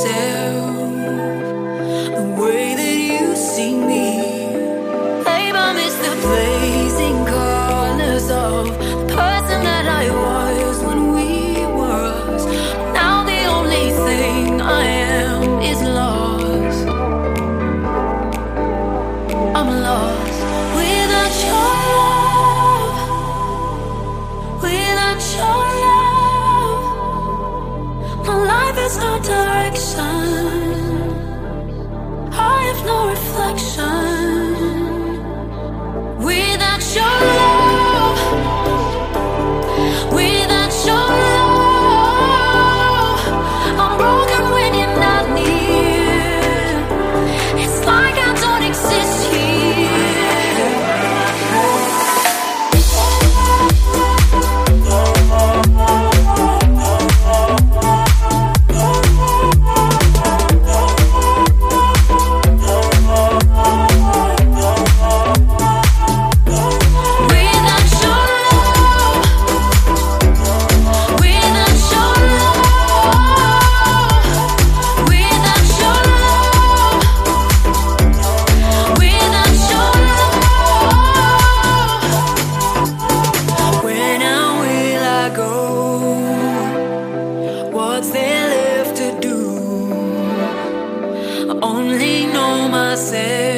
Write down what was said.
myself the way that you see me. Babe, I miss the blazing colors of the person that I was when we were us. Now the only thing I am is lost. I'm lost without your love, without your love. My life has no direction, I have no reflection. Without your love, without your love, I'm broken when you're not near. It's like I don't exist here. What's there left to do? I only know myself.